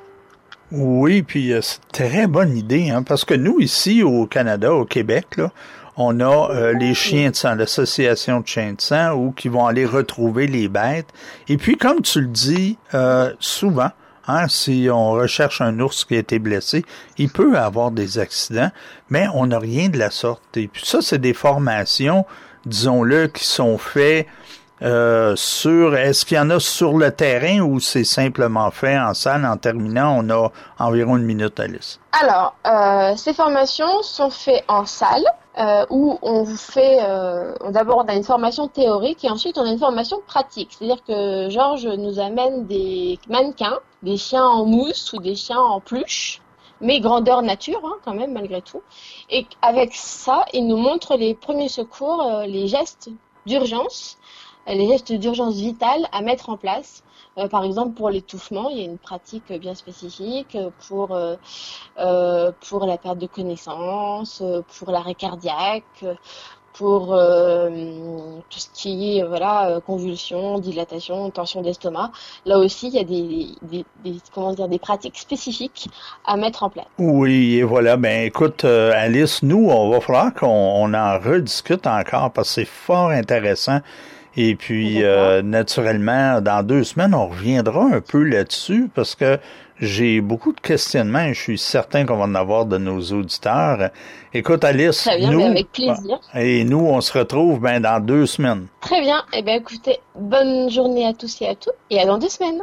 [SPEAKER 1] Oui, puis euh, c'est une très bonne idée, hein, parce que nous, ici, au Canada, au Québec, là, on a euh, les chiens de sang, l'association de chiens de sang, où qui vont aller retrouver les bêtes. Et puis, comme tu le dis euh, souvent, Hein, si on recherche un ours qui a été blessé, il peut avoir des accidents, mais on n'a rien de la sorte. Et puis ça, c'est des formations, disons-le, qui sont faites euh, sur... Est-ce qu'il y en a sur le terrain ou c'est simplement fait en salle? En terminant, on a environ une minute, Alice.
[SPEAKER 6] Alors, euh, ces formations sont faites en salle, euh, où on vous fait... Euh, d'abord, on a une formation théorique et ensuite, on a une formation pratique. C'est-à-dire que Georges nous amène des mannequins, des chiens en mousse ou des chiens en peluche, mais grandeur nature, hein, quand même, malgré tout. Et avec ça, il nous montre les premiers secours, euh, les gestes d'urgence, les gestes d'urgence vitale à mettre en place. Euh, par exemple, pour l'étouffement, il y a une pratique bien spécifique pour euh, euh, pour la perte de connaissance, pour l'arrêt cardiaque, pour euh, tout ce qui est voilà convulsions, dilatation, tension d'estomac. Là aussi, il y a des, des, des comment dire des pratiques spécifiques à mettre en place.
[SPEAKER 1] Oui, et voilà. Ben écoute, euh, Alice, nous, on va falloir qu'on on en rediscute encore parce que c'est fort intéressant. Et puis, euh, naturellement, dans deux semaines, on reviendra un peu là-dessus parce que j'ai beaucoup de questionnements et je suis certain qu'on va en avoir de nos auditeurs. Écoute, Alice,
[SPEAKER 6] Très bien,
[SPEAKER 1] nous,
[SPEAKER 6] avec plaisir.
[SPEAKER 1] Et nous, on se retrouve ben, dans deux semaines.
[SPEAKER 6] Très bien. Eh bien, écoutez, bonne journée à tous et à toutes et à dans deux semaines.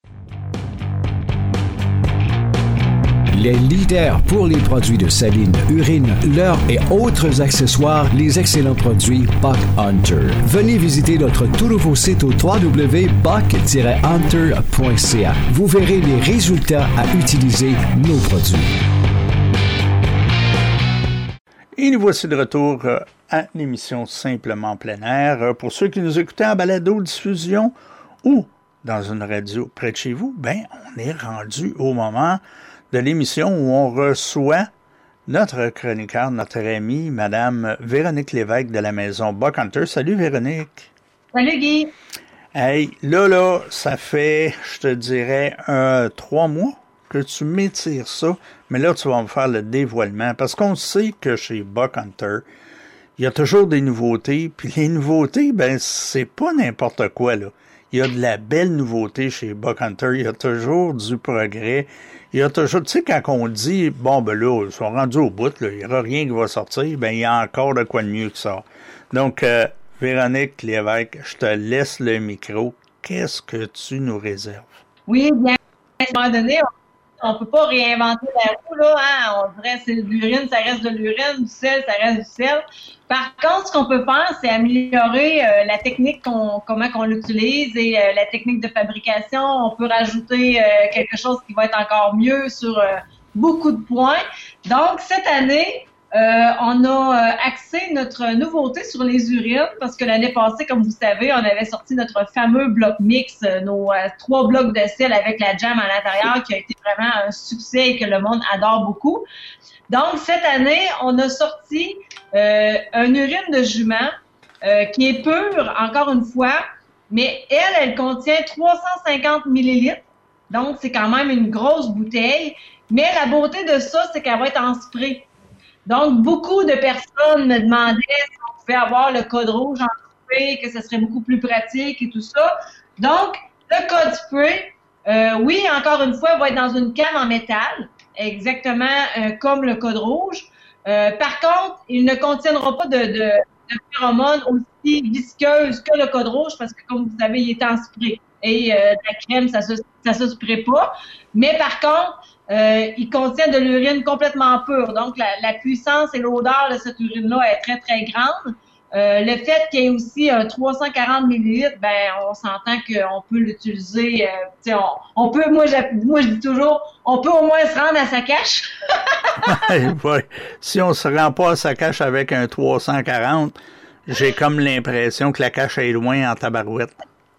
[SPEAKER 3] Les leaders pour les produits de saline, urine, leurre et autres accessoires, les excellents produits Buck Hunter. Venez visiter notre tout nouveau site au w w w point buck tiret hunter point c a. Vous verrez les résultats à utiliser nos produits.
[SPEAKER 1] Et nous voici de retour à l'émission Simplement plein air. Pour ceux qui nous écoutaient en balado-diffusion ou dans une radio près de chez vous, ben on est rendu au moment de l'émission où on reçoit notre chroniqueur, notre amie, Madame Véronique Lévesque de la maison Buck Hunter. Salut Véronique.
[SPEAKER 7] Salut Guy.
[SPEAKER 1] Hey, là, là, ça fait, je te dirais, euh, trois mois que tu m'étires ça, mais là, tu vas me faire le dévoilement, parce qu'on sait que chez Buck Hunter, il y a toujours des nouveautés, puis les nouveautés, ben, c'est pas n'importe quoi, là. Il y a de la belle nouveauté chez Buck Hunter, il y a toujours du progrès. Il y a toujours, tu sais, quand on dit, bon, ben là, ils sont rendus au bout, là, il n'y aura rien qui va sortir, ben il y a encore de quoi de mieux que ça. Donc, euh, Véronique Lévesque, je te laisse le micro. Qu'est-ce que tu nous réserves?
[SPEAKER 7] Oui, bien, à un moment donné, on ne peut pas réinventer la roue, là, hein? On dirait c'est de l'urine, ça reste de l'urine, du sel, ça reste du sel. Par contre, ce qu'on peut faire, c'est améliorer euh, la technique, qu'on, comment qu'on l'utilise et euh, la technique de fabrication. On peut rajouter euh, quelque chose qui va être encore mieux sur euh, beaucoup de points. Donc, cette année, euh, on a euh, axé notre nouveauté sur les urines parce que l'année passée, comme vous savez, on avait sorti notre fameux bloc mix, euh, nos euh, trois blocs de sel avec la jam à l'intérieur qui a été vraiment un succès et que le monde adore beaucoup. Donc, cette année, on a sorti euh, un urine de jument euh, qui est pure, encore une fois, mais elle, elle contient trois cent cinquante millilitres. Donc, c'est quand même une grosse bouteille. Mais la beauté de ça, c'est qu'elle va être en spray. Donc, beaucoup de personnes me demandaient si on pouvait avoir le code rouge en spray, que ce serait beaucoup plus pratique et tout ça. Donc, le code spray, euh, oui, encore une fois, va être dans une canne en métal. Exactement euh, comme le code rouge. Euh, par contre, il ne contiendra pas de, de, de phéromones aussi visqueuses que le code rouge parce que, comme vous savez, il est en spray. Et euh, la crème, ça se, ça se spray pas. Mais par contre, euh, il contient de l'urine complètement pure. Donc, la, la puissance et l'odeur de cette urine-là est très, très grande. Euh, le fait qu'il y ait aussi un trois cent quarante millilitres, ben on s'entend qu'on peut l'utiliser. Euh, on, on peut, moi, moi je dis toujours, on peut au moins se rendre à sa cache.
[SPEAKER 1] Ouais. Si on se rend pas à sa cache avec un trois cent quarante, j'ai comme l'impression que la cache est loin en tabarouette.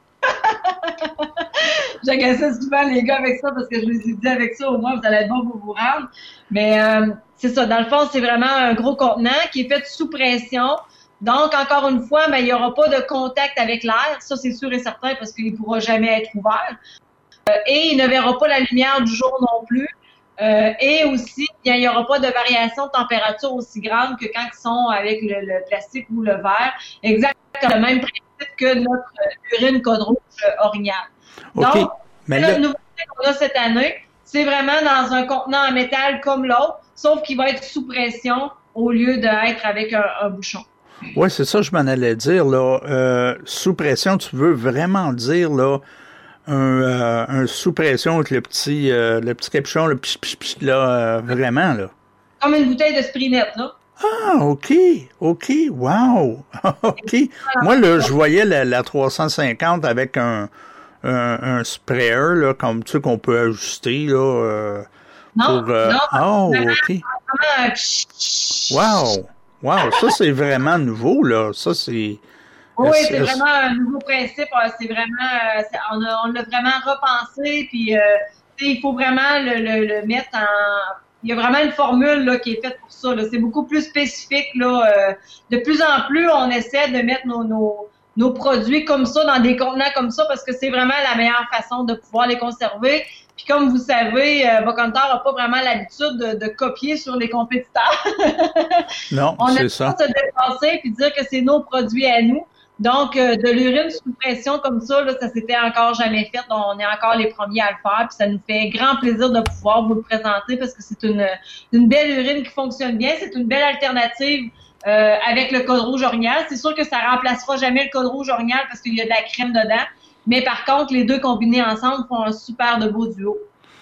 [SPEAKER 7] J'agaçais souvent les gars avec ça parce que je les ai dit avec ça, au moins vous allez être bon pour vous rendre. Mais euh, c'est ça, dans le fond, c'est vraiment un gros contenant qui est fait sous pression. Donc, encore une fois, ben, il n'y aura pas de contact avec l'air. Ça, c'est sûr et certain parce qu'il ne pourra jamais être ouvert. Euh, et il ne verra pas la lumière du jour non plus. Euh, et aussi, il n'y aura pas de variation de température aussi grande que quand ils sont avec le, le plastique ou le verre. Exactement le même principe que notre urine code rouge originale.
[SPEAKER 1] OK.
[SPEAKER 7] Donc,
[SPEAKER 1] mais
[SPEAKER 7] là,
[SPEAKER 1] là,
[SPEAKER 7] nous... qu'on a cette année, c'est vraiment dans un contenant en métal comme l'autre, sauf qu'il va être sous pression au lieu d'être avec un, un bouchon.
[SPEAKER 1] Oui, c'est ça, je m'en allais dire, là. Euh, sous pression, tu veux vraiment dire, là, un, euh, un sous pression avec le petit, euh, le petit capuchon, le pich, pich, pich, là, euh, vraiment, là.
[SPEAKER 7] Comme une bouteille de Sprinette, là.
[SPEAKER 1] Ah, OK, OK, wow, OK. Moi, là, je voyais la, la trois cent cinquante avec un, un, un sprayer, là, comme, tu sais, qu'on peut ajuster, là, euh,
[SPEAKER 7] non,
[SPEAKER 1] pour... Euh,
[SPEAKER 7] non,
[SPEAKER 1] oh, OK.
[SPEAKER 7] Un...
[SPEAKER 1] Wow, wow, ça, c'est vraiment nouveau, là, ça, c'est...
[SPEAKER 7] Oui, c'est vraiment un nouveau principe. C'est vraiment, c'est, on, a, on l'a vraiment repensé. Puis, euh, il faut vraiment le, le, le mettre en. Il y a vraiment une formule là qui est faite pour ça. Là. C'est beaucoup plus spécifique. Là. Euh, de plus en plus, on essaie de mettre nos, nos, nos produits comme ça dans des contenants comme ça parce que c'est vraiment la meilleure façon de pouvoir les conserver. Puis, comme vous savez, euh, Bocontor n'a pas vraiment l'habitude de, de copier sur les compétiteurs.
[SPEAKER 1] Non,
[SPEAKER 7] on
[SPEAKER 1] c'est ça.
[SPEAKER 7] On a se dépasser puis dire que c'est nos produits à nous. Donc, euh, de l'urine sous pression comme ça, là, ça s'était encore jamais fait. Donc, on est encore les premiers à le faire. Puis ça nous fait grand plaisir de pouvoir vous le présenter parce que c'est une, une belle urine qui fonctionne bien. C'est une belle alternative euh, avec le code rouge orignal. C'est sûr que ça remplacera jamais le code rouge orignal parce qu'il y a de la crème dedans. Mais par contre, les deux combinés ensemble font un super de beau duo.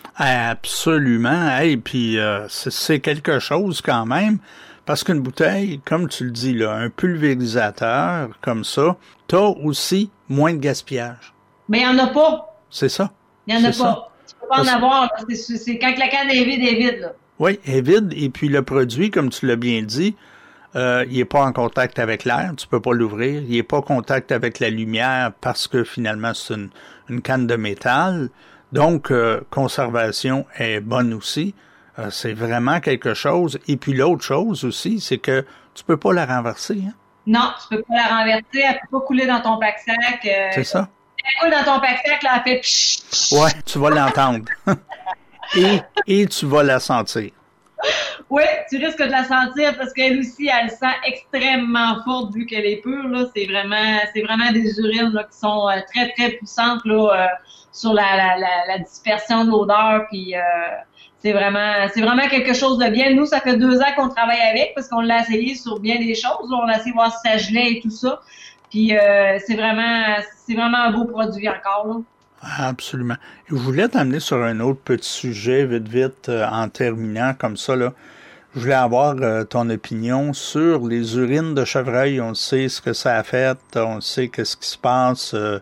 [SPEAKER 1] Absolument. Hey, puis euh, c'est, c'est quelque chose quand même. Parce qu'une bouteille, comme tu le dis, là, un pulvérisateur comme ça, t'as aussi moins de gaspillage.
[SPEAKER 7] Mais il n'y en a pas.
[SPEAKER 1] C'est ça.
[SPEAKER 7] Il n'y en a
[SPEAKER 1] c'est
[SPEAKER 7] pas.
[SPEAKER 1] Ça.
[SPEAKER 7] Tu peux pas Parce... en avoir. C'est, c'est quand la canne est vide, elle est vide. Là.
[SPEAKER 1] Oui, elle est vide. Et puis le produit, comme tu l'as bien dit, euh, il n'est pas en contact avec l'air. Tu peux pas l'ouvrir. Il n'est pas en contact avec la lumière parce que finalement, c'est une, une canne de métal. Donc, euh, conservation est bonne aussi. Euh, c'est vraiment quelque chose. Et puis l'autre chose aussi, c'est que tu peux pas la renverser. Hein?
[SPEAKER 7] Non, tu peux pas la renverser. Elle peut pas couler dans ton pack-sac. Euh,
[SPEAKER 1] c'est ça.
[SPEAKER 7] Elle coule dans ton pack-sac, là, elle fait psh, psh.
[SPEAKER 1] Ouais, tu vas l'entendre. et, et tu vas la sentir.
[SPEAKER 7] Oui, tu risques de la sentir parce qu'elle aussi, elle sent extrêmement forte vu qu'elle est pure. Là. C'est vraiment, c'est vraiment des urines là, qui sont euh, très, très puissantes là, euh, sur la, la, la, la dispersion de l'odeur. Puis, euh, C'est vraiment, c'est vraiment quelque chose de bien. Nous, ça fait deux ans qu'on travaille avec parce qu'on l'a essayé sur bien des choses. On a essayé de voir si ça gelait et tout ça. Puis euh, c'est vraiment, c'est vraiment un beau produit encore là.
[SPEAKER 1] Absolument. Je voulais t'amener sur un autre petit sujet vite vite euh, en terminant comme ça là. Je voulais avoir euh, ton opinion sur les urines de chevreuil. On sait ce que ça a fait, on sait qu'est-ce qui se passe. Euh,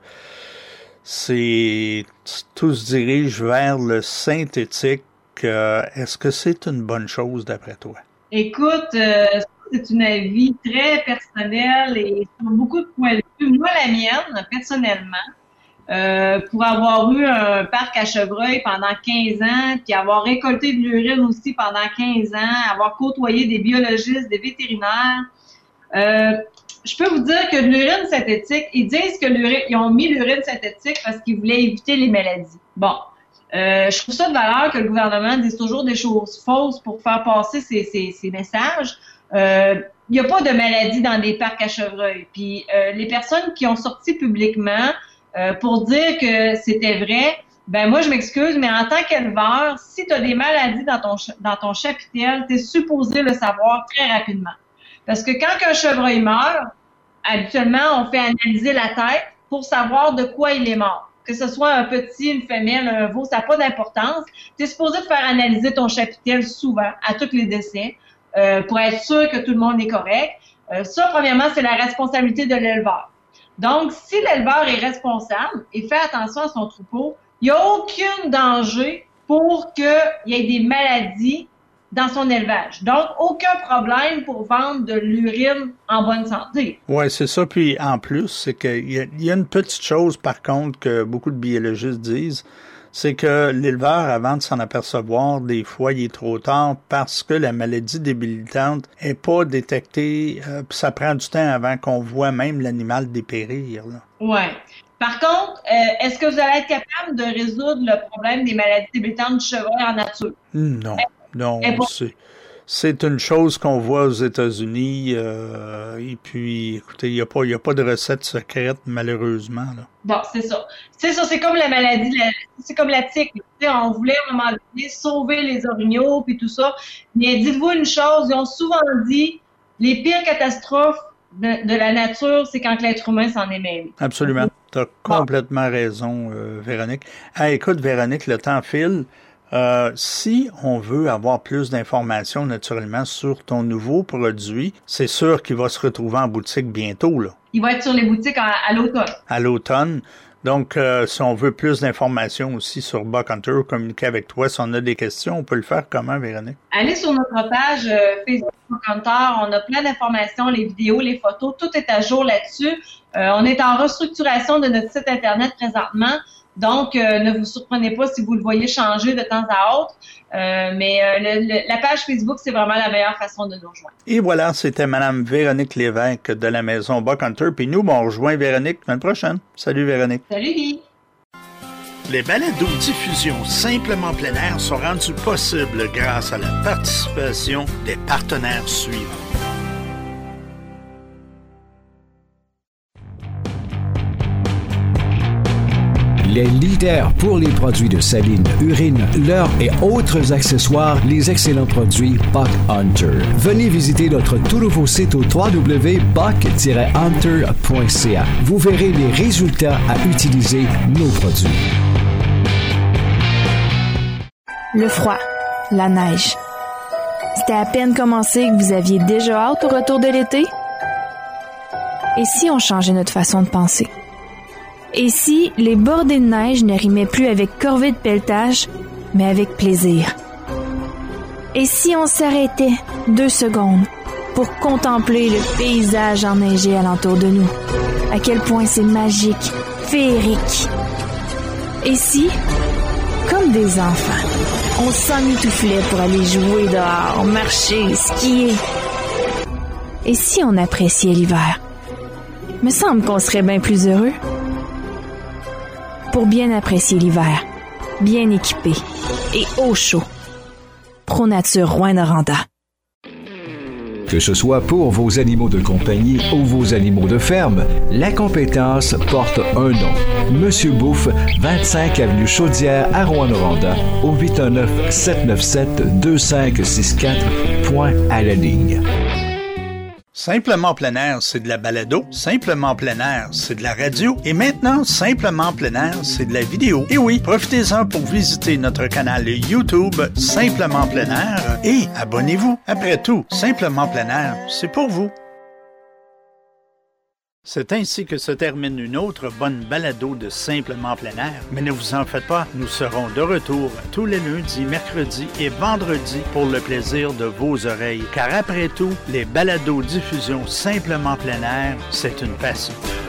[SPEAKER 1] c'est tout se dirige vers le synthétique. Euh, est-ce que c'est une bonne chose d'après toi?
[SPEAKER 7] Écoute, euh, c'est un avis très personnel et sur beaucoup de points de vue. Moi, la mienne, personnellement, euh, pour avoir eu un parc à chevreuil pendant quinze ans, puis avoir récolté de l'urine aussi pendant quinze ans, avoir côtoyé des biologistes, des vétérinaires, euh, je peux vous dire que l'urine synthétique, ils disent que l'urine, ils ont mis l'urine synthétique parce qu'ils voulaient éviter les maladies. Bon. Euh, je trouve ça de valeur que le gouvernement dise toujours des choses fausses pour faire passer ces, ces, ces messages. Euh, il n'y a pas de maladie dans des parcs à chevreuil. Puis euh, les personnes qui ont sorti publiquement euh, pour dire que c'était vrai, ben moi je m'excuse, mais en tant qu'éleveur, si tu as des maladies dans ton dans ton chapitel, tu es supposé le savoir très rapidement. Parce que quand un chevreuil meurt, habituellement on fait analyser la tête pour savoir de quoi il est mort. Que ce soit un petit, une femelle, un veau, ça n'a pas d'importance. Tu es supposé de faire analyser ton chapitel souvent, à tous les décès, euh, pour être sûr que tout le monde est correct. Euh, ça, premièrement, c'est la responsabilité de l'éleveur. Donc, si l'éleveur est responsable et fait attention à son troupeau, il n'y a aucun danger pour qu'il y ait des maladies dans son élevage. Donc, aucun problème pour vendre de l'urine en bonne santé.
[SPEAKER 1] Oui, c'est ça. Puis, en plus, c'est qu'il y a, il y a une petite chose, par contre, que beaucoup de biologistes disent, c'est que l'éleveur, avant de s'en apercevoir, des fois, il est trop tard parce que la maladie débilitante est pas détectée, euh, puis ça prend du temps avant qu'on voit même l'animal dépérir.
[SPEAKER 7] Oui. Par contre, euh, est-ce que vous allez être capable de résoudre le problème des maladies débilitantes du chevreuil en nature?
[SPEAKER 1] Non. Non, c'est, c'est une chose qu'on voit aux États-Unis. Euh, et puis, écoutez, il n'y a pas, il y a pas de recette secrète, malheureusement, là.
[SPEAKER 7] Bon, c'est ça. C'est ça, c'est comme la maladie, la, c'est comme la tique. On voulait à un moment donné sauver les orignaux puis tout ça. Mais dites-vous une chose, ils ont souvent dit, les pires catastrophes de, de la nature, c'est quand l'être humain s'en est mêlé.
[SPEAKER 1] Absolument. Tu as complètement raison, euh, Véronique. Ah, écoute, Véronique, le temps file. Euh, si on veut avoir plus d'informations, naturellement, sur ton nouveau produit, c'est sûr qu'il va se retrouver en boutique bientôt, là.
[SPEAKER 7] Il va être sur les boutiques à, à l'automne.
[SPEAKER 1] À l'automne. Donc, euh, si on veut plus d'informations aussi sur Buck Hunter, communiquer avec toi, si on a des questions, on peut le faire comment, Véronique?
[SPEAKER 7] Allez sur notre page euh, Facebook Buck Hunter. On a plein d'informations, les vidéos, les photos, tout est à jour là-dessus. Euh, on est en restructuration de notre site Internet présentement. Donc, euh, ne vous surprenez pas si vous le voyez changer de temps à autre. Euh, mais euh, le, le, la page Facebook, c'est vraiment la meilleure façon de nous rejoindre.
[SPEAKER 1] Et voilà, c'était Mme Véronique Lévesque de la maison Buck Hunter. Puis nous, on rejoint Véronique la semaine prochaine. Salut Véronique.
[SPEAKER 7] Salut Guy.
[SPEAKER 1] Les balados-diffusions Simplement plein air sont rendus possibles grâce à la participation des partenaires suivants.
[SPEAKER 3] Les leaders pour les produits de saline, urine, leurre et autres accessoires, les excellents produits Buck Hunter. Venez visiter notre tout nouveau site au w w w point buck tiret hunter point c a. Vous verrez les résultats à utiliser nos produits.
[SPEAKER 2] Le froid, la neige. C'était à peine commencé que vous aviez déjà hâte au retour de l'été? Et si on changeait notre façon de penser? Et si les bordées de neige ne rimaient plus avec corvée de pelletage, mais avec plaisir? Et si on s'arrêtait deux secondes pour contempler le paysage enneigé alentour de nous? À quel point c'est magique, féerique. Et si, comme des enfants, on s'emmitouflait pour aller jouer dehors, marcher, skier? Et si on appréciait l'hiver? Me semble qu'on serait bien plus heureux. Pour bien apprécier l'hiver, bien équipé et au chaud. ProNature Rouyn-Noranda.
[SPEAKER 3] Que ce soit pour vos animaux de compagnie ou vos animaux de ferme, la compétence porte un nom. Monsieur Bouffe, vingt-cinq avenue Chaudière à Rouyn-Noranda, au huit un neuf, sept neuf sept, deux cinq six quatre, point à la ligne.
[SPEAKER 1] Simplement plein air, c'est de la balado. Simplement plein air, c'est de la radio. Et maintenant, Simplement plein air, c'est de la vidéo. Et oui, profitez-en pour visiter notre canal YouTube Simplement plein air et abonnez-vous. Après tout, Simplement plein air, c'est pour vous. C'est ainsi que se termine une autre bonne balado de Simplement plein air. Mais ne vous en faites pas, nous serons de retour tous les lundis, mercredis et vendredis pour le plaisir de vos oreilles. Car après tout, les balados-diffusions Simplement plein air, c'est une passion.